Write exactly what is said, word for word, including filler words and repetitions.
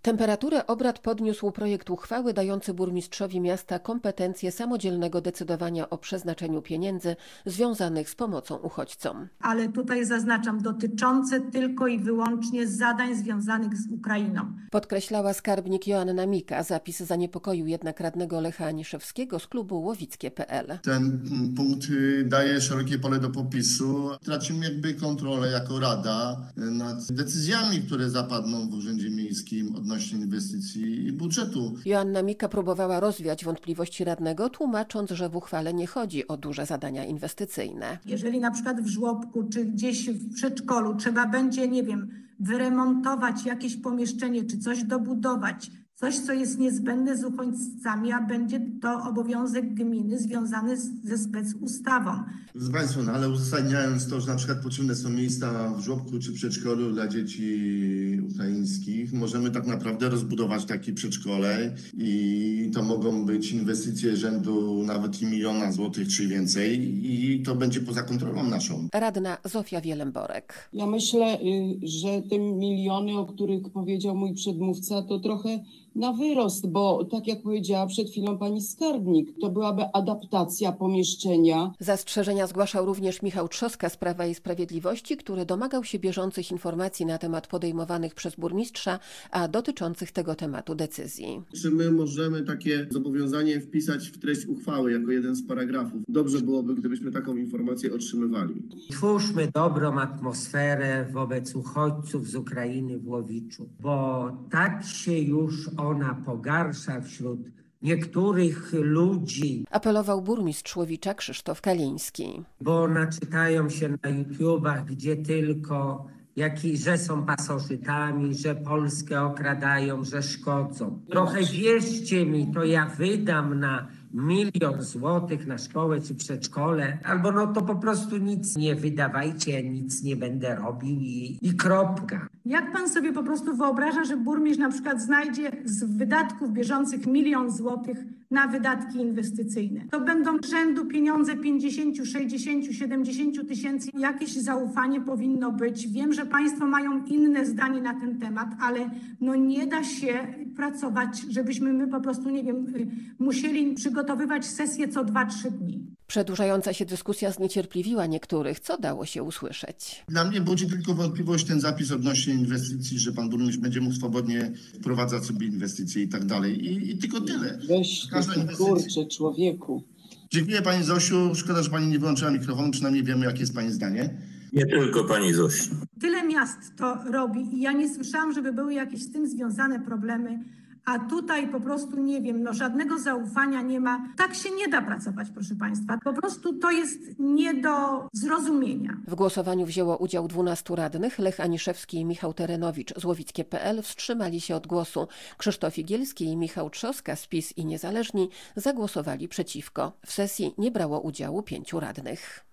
Temperaturę obrad podniósł projekt uchwały dający burmistrzowi miasta kompetencje samodzielnego decydowania o przeznaczeniu pieniędzy związanych z pomocą uchodźcom. Ale tutaj zaznaczam, dotyczące tylko i wyłącznie zadań związanych z Ukrainą. Podkreślała skarbnik Joanna Mika. Zapis zaniepokoił jednak radnego Lecha Aniszewskiego z klubu łowickie kropka pe el. Ten punkt daje szerokie pole do popisu. Tracimy jakby kontrolę jako rada nad decyzjami, które zapadną w Urzędzie Miejskim odnośnie inwestycji i budżetu. Joanna Mika próbowała rozwiać wątpliwości radnego, tłumacząc, że w uchwale nie chodzi o duże zadania inwestycyjne. Jeżeli na przykład w żłobku czy gdzieś w przedszkolu trzeba będzie, nie wiem, wyremontować jakieś pomieszczenie czy coś dobudować, coś, co jest niezbędne z uchodźcami, a będzie to obowiązek gminy związany z, ze specustawą. Proszę Państwa, no ale uzasadniając to, że na przykład potrzebne są miejsca w żłobku czy przedszkolu dla dzieci ukraińskich, możemy tak naprawdę rozbudować takie przedszkole i to mogą być inwestycje rzędu nawet i miliona złotych czy więcej i to będzie poza kontrolą naszą. Radna Zofia Wielemborek. Ja myślę, że te miliony, o których powiedział mój przedmówca, to trochę na wyrost, bo tak jak powiedziała przed chwilą pani skarbnik, to byłaby adaptacja pomieszczenia. Zastrzeżenia zgłaszał również Michał Trzoska z Prawa i Sprawiedliwości, który domagał się bieżących informacji na temat podejmowanych przez burmistrza, a dotyczących tego tematu decyzji. Czy my możemy takie zobowiązanie wpisać w treść uchwały jako jeden z paragrafów? Dobrze byłoby, gdybyśmy taką informację otrzymywali. Twórzmy dobrą atmosferę wobec uchodźców z Ukrainy w Łowiczu, bo tak się już ona pogarsza wśród niektórych ludzi. Apelował burmistrz Łowicza Krzysztof Kaliński. Bo naczytają się na YouTubach, gdzie tylko, jaki, że są pasożytami, że Polskę okradają, że szkodzą. Trochę wierzcie mi, to ja wydam na milion złotych na szkołę czy przedszkole, albo no to po prostu nic nie wydawajcie, nic nie będę robił i, i kropka. Jak pan sobie po prostu wyobraża, że burmistrz na przykład znajdzie z wydatków bieżących milion złotych na wydatki inwestycyjne? To będą rzędu pieniądze pięćdziesiąt, sześćdziesiąt, siedemdziesiąt tysięcy. Jakieś zaufanie powinno być. Wiem, że państwo mają inne zdanie na ten temat, ale no nie da się pracować, żebyśmy my po prostu, nie wiem, musieli przygotowywać sesję co dwa trzy dni. Przedłużająca się dyskusja zniecierpliwiła niektórych, co dało się usłyszeć. Dla mnie budzi tylko wątpliwość ten zapis odnośnie inwestycji, że pan burmistrz będzie mógł swobodnie wprowadzać sobie inwestycje i tak dalej. I, i tylko tyle. Weź ty, kurczę, człowieku. Dziękuję pani Zosiu. Szkoda, że pani nie wyłączyła mikrofonu. Przynajmniej wiemy, jakie jest pani zdanie. Nie tylko pani Zosiu. Tyle miast to robi i ja nie słyszałam, żeby były jakieś z tym związane problemy. A tutaj po prostu, nie wiem, no żadnego zaufania nie ma. Tak się nie da pracować, proszę państwa. Po prostu to jest nie do zrozumienia. W głosowaniu wzięło udział dwunastu radnych. Lech Aniszewski i Michał Terenowicz z łowickie kropka pe el wstrzymali się od głosu. Krzysztof Igielski i Michał Trzoska z PiS i Niezależni zagłosowali przeciwko. W sesji nie brało udziału pięciu radnych.